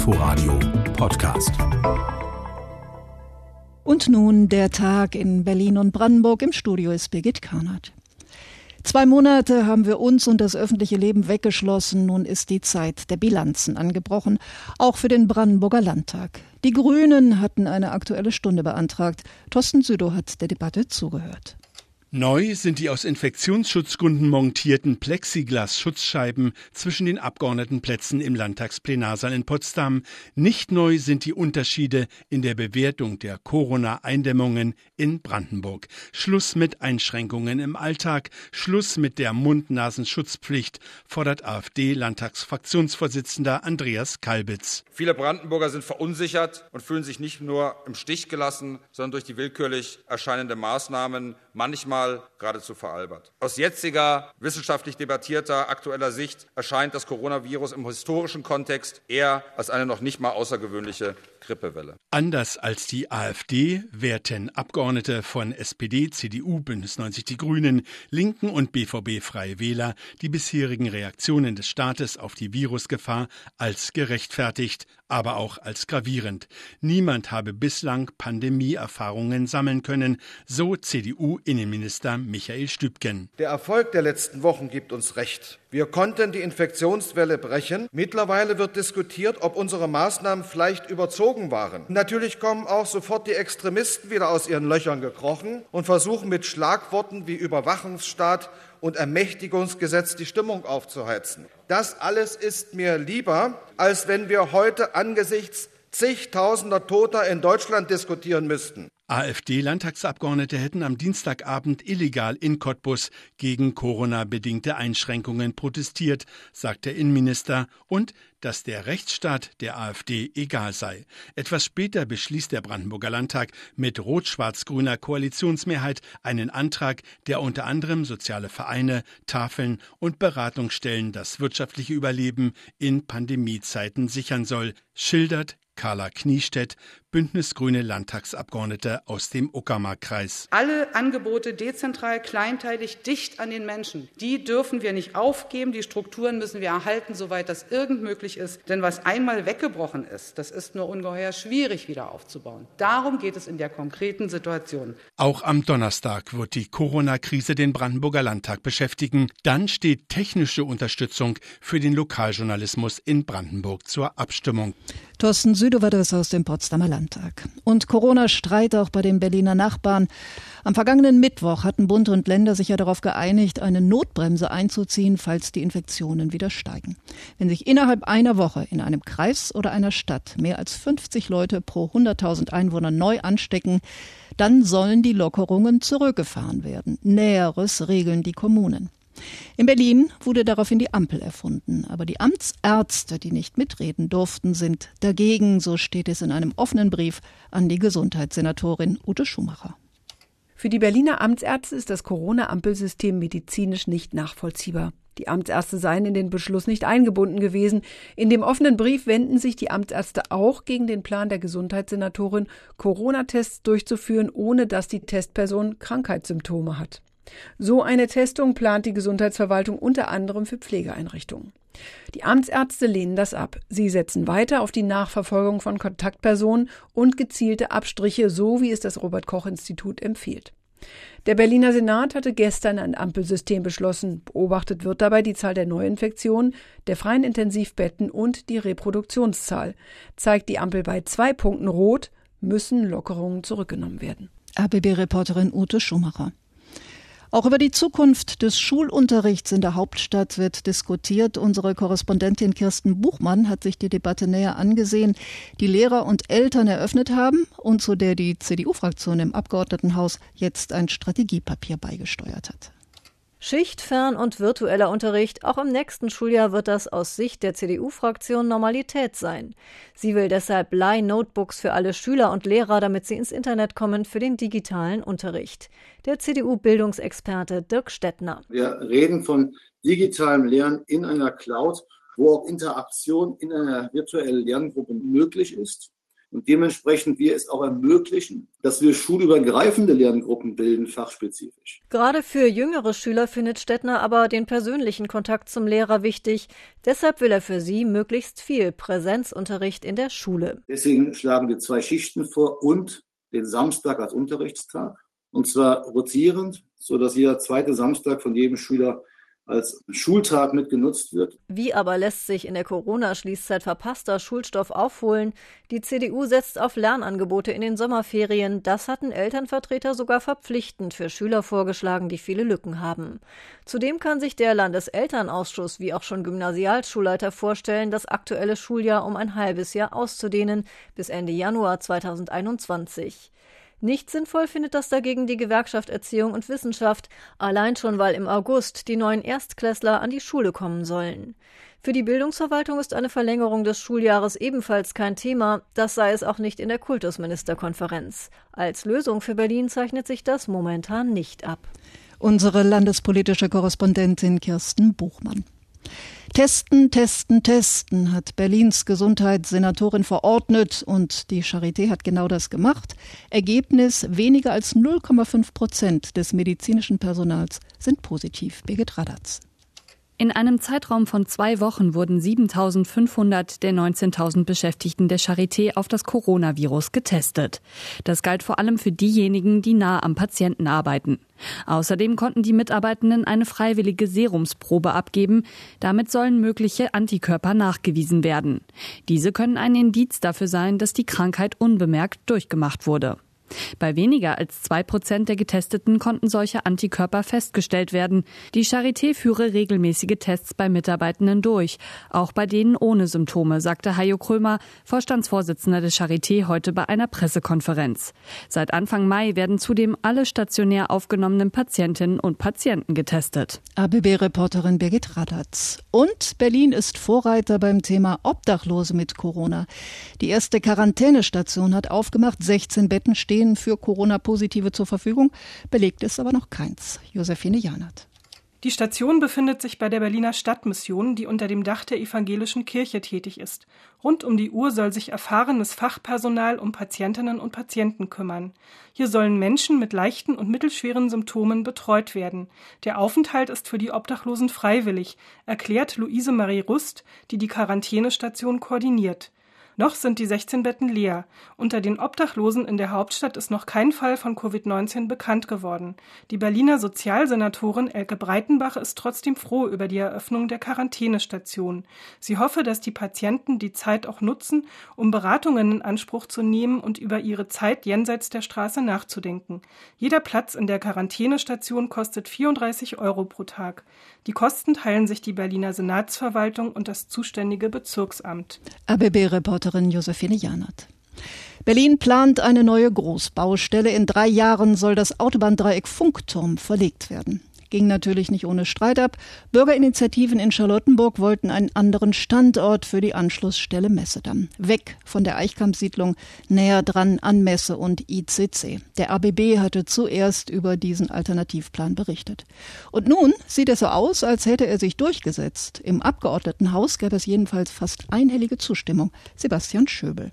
Inforadio Podcast. Und nun der Tag in Berlin und Brandenburg. Im Studio ist Birgit Karnert. 2 Monate haben wir uns und das öffentliche Leben weggeschlossen. Nun ist die Zeit der Bilanzen angebrochen, auch für den Brandenburger Landtag. Die Grünen hatten eine Aktuelle Stunde beantragt. Thorsten Südow hat der Debatte zugehört. Neu sind die aus Infektionsschutzgründen montierten Plexiglas-Schutzscheiben zwischen den Abgeordnetenplätzen im Landtagsplenarsaal in Potsdam. Nicht neu sind die Unterschiede in der Bewertung der Corona-Eindämmungen in Brandenburg. Schluss mit Einschränkungen im Alltag, Schluss mit der Mund-Nasen-Schutzpflicht, fordert AfD-Landtagsfraktionsvorsitzender Andreas Kalbitz. Viele Brandenburger sind verunsichert und fühlen sich nicht nur im Stich gelassen, sondern durch die willkürlich erscheinenden Maßnahmen manchmal geradezu veralbert. Aus jetziger, wissenschaftlich debattierter, aktueller Sicht erscheint das Coronavirus im historischen Kontext eher als eine noch nicht mal außergewöhnliche Grippewelle. Anders als die AfD werten Abgeordnete von SPD, CDU, Bündnis 90 Die Grünen, Linken und BVB Freie Wähler die bisherigen Reaktionen des Staates auf die Virusgefahr als gerechtfertigt, aber auch als gravierend. Niemand habe bislang Pandemieerfahrungen sammeln können, so CDU-Innenminister Michael Stübgen. Der Erfolg der letzten Wochen gibt uns recht. Wir konnten die Infektionswelle brechen. Mittlerweile wird diskutiert, ob unsere Maßnahmen vielleicht überzogen waren. Natürlich kommen auch sofort die Extremisten wieder aus ihren Löchern gekrochen und versuchen mit Schlagworten wie Überwachungsstaat und Ermächtigungsgesetz die Stimmung aufzuheizen. Das alles ist mir lieber, als wenn wir heute angesichts zigtausender Toter in Deutschland diskutieren müssten. AfD-Landtagsabgeordnete hätten am Dienstagabend illegal in Cottbus gegen Corona-bedingte Einschränkungen protestiert, sagt der Innenminister, und dass der Rechtsstaat der AfD egal sei. Etwas später beschließt der Brandenburger Landtag mit rot-schwarz-grüner Koalitionsmehrheit einen Antrag, der unter anderem soziale Vereine, Tafeln und Beratungsstellen das wirtschaftliche Überleben in Pandemiezeiten sichern soll, schildert Carla Kniestedt, Bündnis-Grüne Landtagsabgeordnete aus dem Uckermark-Kreis. Alle Angebote dezentral, kleinteilig, dicht an den Menschen, die dürfen wir nicht aufgeben. Die Strukturen müssen wir erhalten, soweit das irgend möglich ist. Denn was einmal weggebrochen ist, das ist nur ungeheuer schwierig wieder aufzubauen. Darum geht es in der konkreten Situation. Auch am Donnerstag wird die Corona-Krise den Brandenburger Landtag beschäftigen. Dann steht technische Unterstützung für den Lokaljournalismus in Brandenburg zur Abstimmung. Thorsten Südow war das aus dem Potsdamer Landtag. Und Corona-Streit auch bei den Berliner Nachbarn. Am vergangenen Mittwoch hatten Bund und Länder sich ja darauf geeinigt, eine Notbremse einzuziehen, falls die Infektionen wieder steigen. Wenn sich innerhalb einer Woche in einem Kreis oder einer Stadt mehr als 50 Leute pro 100.000 Einwohner neu anstecken, dann sollen die Lockerungen zurückgefahren werden. Näheres regeln die Kommunen. In Berlin wurde daraufhin die Ampel erfunden. Aber die Amtsärzte, die nicht mitreden durften, sind dagegen. So steht es in einem offenen Brief an die Gesundheitssenatorin Ute Schumacher. Für die Berliner Amtsärzte ist das Corona-Ampelsystem medizinisch nicht nachvollziehbar. Die Amtsärzte seien in den Beschluss nicht eingebunden gewesen. In dem offenen Brief wenden sich die Amtsärzte auch gegen den Plan der Gesundheitssenatorin, Corona-Tests durchzuführen, ohne dass die Testperson Krankheitssymptome hat. So eine Testung plant die Gesundheitsverwaltung unter anderem für Pflegeeinrichtungen. Die Amtsärzte lehnen das ab. Sie setzen weiter auf die Nachverfolgung von Kontaktpersonen und gezielte Abstriche, so wie es das Robert-Koch-Institut empfiehlt. Der Berliner Senat hatte gestern ein Ampelsystem beschlossen. Beobachtet wird dabei die Zahl der Neuinfektionen, der freien Intensivbetten und die Reproduktionszahl. Zeigt die Ampel bei 2 Punkten rot, müssen Lockerungen zurückgenommen werden. RBB-Reporterin Ute Schumacher. Auch über die Zukunft des Schulunterrichts in der Hauptstadt wird diskutiert. Unsere Korrespondentin Kirsten Buchmann hat sich die Debatte näher angesehen, die Lehrer und Eltern eröffnet haben und zu der die CDU-Fraktion im Abgeordnetenhaus jetzt ein Strategiepapier beigesteuert hat. Schichtfern- und virtueller Unterricht, auch im nächsten Schuljahr wird das aus Sicht der CDU-Fraktion Normalität sein. Sie will deshalb Leih-Notebooks für alle Schüler und Lehrer, damit sie ins Internet kommen für den digitalen Unterricht. Der CDU-Bildungsexperte Dirk Stettner. Wir reden von digitalem Lernen in einer Cloud, wo auch Interaktion in einer virtuellen Lerngruppe möglich ist. und dementsprechend wir es auch ermöglichen, dass wir schulübergreifende Lerngruppen bilden, fachspezifisch. Gerade für jüngere Schüler findet Stettner aber den persönlichen Kontakt zum Lehrer wichtig. Deshalb will er für sie möglichst viel Präsenzunterricht in der Schule. Deswegen schlagen wir 2 Schichten vor und den Samstag als Unterrichtstag. Und zwar rotierend, sodass jeder zweite Samstag von jedem Schüler als Schultag mit genutzt wird. Wie aber lässt sich in der Corona-Schließzeit verpasster Schulstoff aufholen? Die CDU setzt auf Lernangebote in den Sommerferien. Das hatten Elternvertreter sogar verpflichtend für Schüler vorgeschlagen, die viele Lücken haben. Zudem kann sich der Landeselternausschuss wie auch schon Gymnasialschulleiter vorstellen, das aktuelle Schuljahr um ein halbes Jahr auszudehnen, bis Ende Januar 2021. Nicht sinnvoll findet das dagegen die Gewerkschaft Erziehung und Wissenschaft, allein schon, weil im August die neuen Erstklässler an die Schule kommen sollen. Für die Bildungsverwaltung ist eine Verlängerung des Schuljahres ebenfalls kein Thema, das sei es auch nicht in der Kultusministerkonferenz. Als Lösung für Berlin zeichnet sich das momentan nicht ab. Unsere landespolitische Korrespondentin Kirsten Buchmann. Testen, testen, testen, hat Berlins Gesundheitssenatorin verordnet und die Charité hat genau das gemacht. Ergebnis: weniger als 0,5% des medizinischen Personals sind positiv. Birgit Radatz. In einem Zeitraum von 2 Wochen wurden 7.500 der 19.000 Beschäftigten der Charité auf das Coronavirus getestet. Das galt vor allem für diejenigen, die nah am Patienten arbeiten. Außerdem konnten die Mitarbeitenden eine freiwillige Serumsprobe abgeben. Damit sollen mögliche Antikörper nachgewiesen werden. Diese können ein Indiz dafür sein, dass die Krankheit unbemerkt durchgemacht wurde. Bei weniger als 2% der Getesteten konnten solche Antikörper festgestellt werden. Die Charité führe regelmäßige Tests bei Mitarbeitenden durch, auch bei denen ohne Symptome, sagte Hajo Krömer, Vorstandsvorsitzender der Charité, heute bei einer Pressekonferenz. Seit Anfang Mai werden zudem alle stationär aufgenommenen Patientinnen und Patienten getestet. ABB-Reporterin Birgit Radatz. Und Berlin ist Vorreiter beim Thema Obdachlose mit Corona. Die erste Quarantänestation hat aufgemacht, 16 Betten stehen für Corona-Positive zur Verfügung. Belegt ist aber noch keins. Josephine Janert. Die Station befindet sich bei der Berliner Stadtmission, die unter dem Dach der evangelischen Kirche tätig ist. Rund um die Uhr soll sich erfahrenes Fachpersonal um Patientinnen und Patienten kümmern. Hier sollen Menschen mit leichten und mittelschweren Symptomen betreut werden. Der Aufenthalt ist für die Obdachlosen freiwillig, erklärt Luise Marie Rust, die die Quarantänestation koordiniert. Noch sind die 16 Betten leer. Unter den Obdachlosen in der Hauptstadt ist noch kein Fall von Covid-19 bekannt geworden. Die Berliner Sozialsenatorin Elke Breitenbach ist trotzdem froh über die Eröffnung der Quarantänestation. Sie hoffe, dass die Patienten die Zeit auch nutzen, um Beratungen in Anspruch zu nehmen und über ihre Zeit jenseits der Straße nachzudenken. Jeder Platz in der Quarantänestation kostet 34 € pro Tag. Die Kosten teilen sich die Berliner Senatsverwaltung und das zuständige Bezirksamt. ABB-Reporterin Josephine Janert. Berlin plant eine neue Großbaustelle. In 3 Jahren soll das Autobahndreieck Funkturm verlegt werden. Ging natürlich nicht ohne Streit ab. Bürgerinitiativen in Charlottenburg wollten einen anderen Standort für die Anschlussstelle Messedamm. Weg von der Eichkamp-Siedlung, näher dran an Messe und ICC. Der ABB hatte zuerst über diesen Alternativplan berichtet. Und nun sieht es so aus, als hätte er sich durchgesetzt. Im Abgeordnetenhaus gab es jedenfalls fast einhellige Zustimmung. Sebastian Schöbel.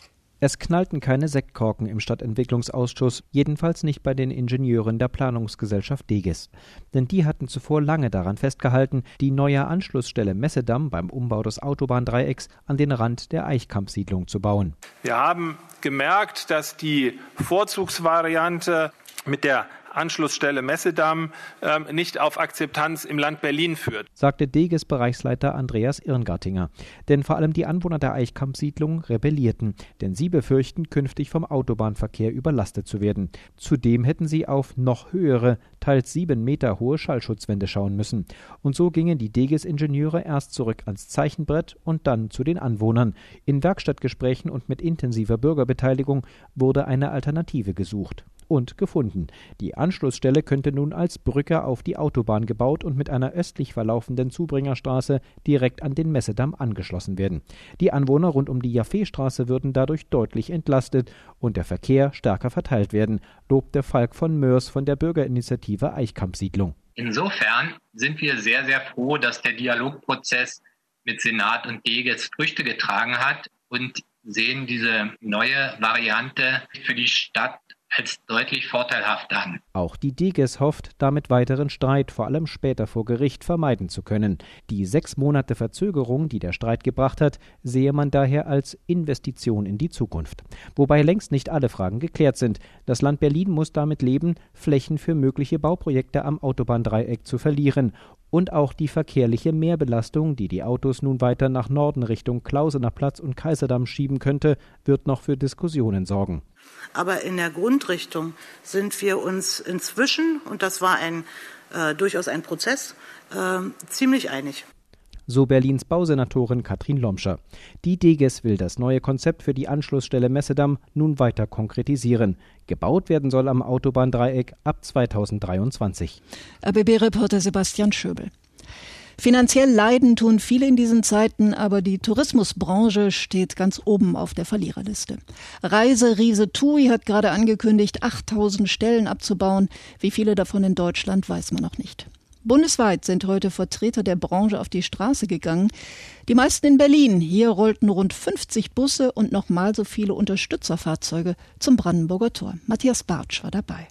Es knallten keine Sektkorken im Stadtentwicklungsausschuss, jedenfalls nicht bei den Ingenieuren der Planungsgesellschaft Deges. Denn die hatten zuvor lange daran festgehalten, die neue Anschlussstelle Messedamm beim Umbau des Autobahndreiecks an den Rand der Eichkamp-Siedlung zu bauen. Wir haben gemerkt, dass die Vorzugsvariante mit der Anschlussstelle Messedamm nicht auf Akzeptanz im Land Berlin führt, sagte Deges-Bereichsleiter Andreas Irngartinger. Denn vor allem die Anwohner der Eichkamp-Siedlung rebellierten, denn sie befürchten, künftig vom Autobahnverkehr überlastet zu werden. Zudem hätten sie auf noch höhere, teils 7 Meter hohe Schallschutzwände schauen müssen. Und so gingen die Deges-Ingenieure erst zurück ans Zeichenbrett und dann zu den Anwohnern. In Werkstattgesprächen und mit intensiver Bürgerbeteiligung wurde eine Alternative gesucht. Und gefunden. Die Anschlussstelle könnte nun als Brücke auf die Autobahn gebaut und mit einer östlich verlaufenden Zubringerstraße direkt an den Messedamm angeschlossen werden. Die Anwohner rund um die Jaffeestraße würden dadurch deutlich entlastet und der Verkehr stärker verteilt werden, lobte Falk von Mörs von der Bürgerinitiative Eichkamp-Siedlung. Insofern sind wir sehr, sehr froh, dass der Dialogprozess mit Senat und Deges Früchte getragen hat und sehen diese neue Variante für die Stadt als deutlich vorteilhaft an. Auch die Deges hofft, damit weiteren Streit, vor allem später vor Gericht, vermeiden zu können. Die 6 Monate Verzögerung, die der Streit gebracht hat, sehe man daher als Investition in die Zukunft. Wobei längst nicht alle Fragen geklärt sind. Das Land Berlin muss damit leben, Flächen für mögliche Bauprojekte am Autobahndreieck zu verlieren. Und auch die verkehrliche Mehrbelastung, die die Autos nun weiter nach Norden Richtung Klausener Platz und Kaiserdamm schieben könnte, wird noch für Diskussionen sorgen. Aber in der Grundrichtung sind wir uns inzwischen, und das war durchaus ein Prozess, ziemlich einig. So Berlins Bausenatorin Katrin Lomscher. Die Deges will das neue Konzept für die Anschlussstelle Messedamm nun weiter konkretisieren. Gebaut werden soll am Autobahndreieck ab 2023. RBB-Reporter Sebastian Schöbel. Finanziell leiden tun viele in diesen Zeiten, aber die Tourismusbranche steht ganz oben auf der Verliererliste. Reiseriese TUI hat gerade angekündigt, 8.000 Stellen abzubauen. Wie viele davon in Deutschland, weiß man noch nicht. Bundesweit sind heute Vertreter der Branche auf die Straße gegangen. Die meisten in Berlin. Hier rollten rund 50 Busse und noch mal so viele Unterstützerfahrzeuge zum Brandenburger Tor. Matthias Bartsch war dabei.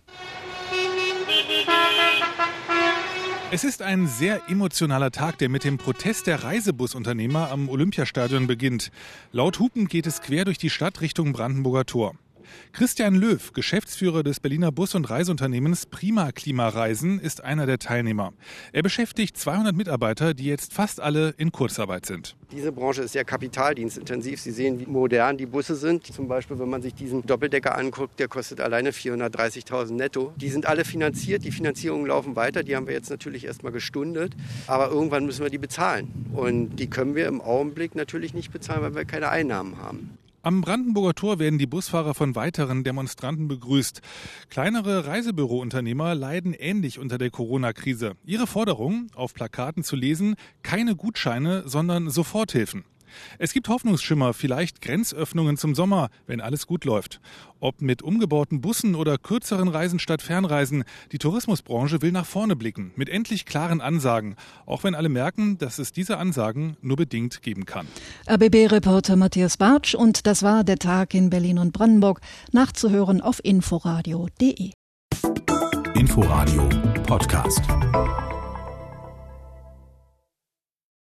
Es ist ein sehr emotionaler Tag, der mit dem Protest der Reisebusunternehmer am Olympiastadion beginnt. Laut Hupen geht es quer durch die Stadt Richtung Brandenburger Tor. Christian Löw, Geschäftsführer des Berliner Bus- und Reiseunternehmens Prima Klimareisen, ist einer der Teilnehmer. Er beschäftigt 200 Mitarbeiter, die jetzt fast alle in Kurzarbeit sind. Diese Branche ist sehr kapitaldienstintensiv. Sie sehen, wie modern die Busse sind. Zum Beispiel, wenn man sich diesen Doppeldecker anguckt, der kostet alleine 430.000 netto. Die sind alle finanziert, die Finanzierungen laufen weiter. Die haben wir jetzt natürlich erstmal gestundet. Aber irgendwann müssen wir die bezahlen. Und die können wir im Augenblick natürlich nicht bezahlen, weil wir keine Einnahmen haben. Am Brandenburger Tor werden die Busfahrer von weiteren Demonstranten begrüßt. Kleinere Reisebürounternehmer leiden ähnlich unter der Corona-Krise. Ihre Forderung, auf Plakaten zu lesen, keine Gutscheine, sondern Soforthilfen. Es gibt Hoffnungsschimmer, vielleicht Grenzöffnungen zum Sommer, wenn alles gut läuft. Ob mit umgebauten Bussen oder kürzeren Reisen statt Fernreisen, die Tourismusbranche will nach vorne blicken, mit endlich klaren Ansagen. Auch wenn alle merken, dass es diese Ansagen nur bedingt geben kann. RBB-Reporter Matthias Bartsch, und das war der Tag in Berlin und Brandenburg. Nachzuhören auf inforadio.de. Inforadio Podcast.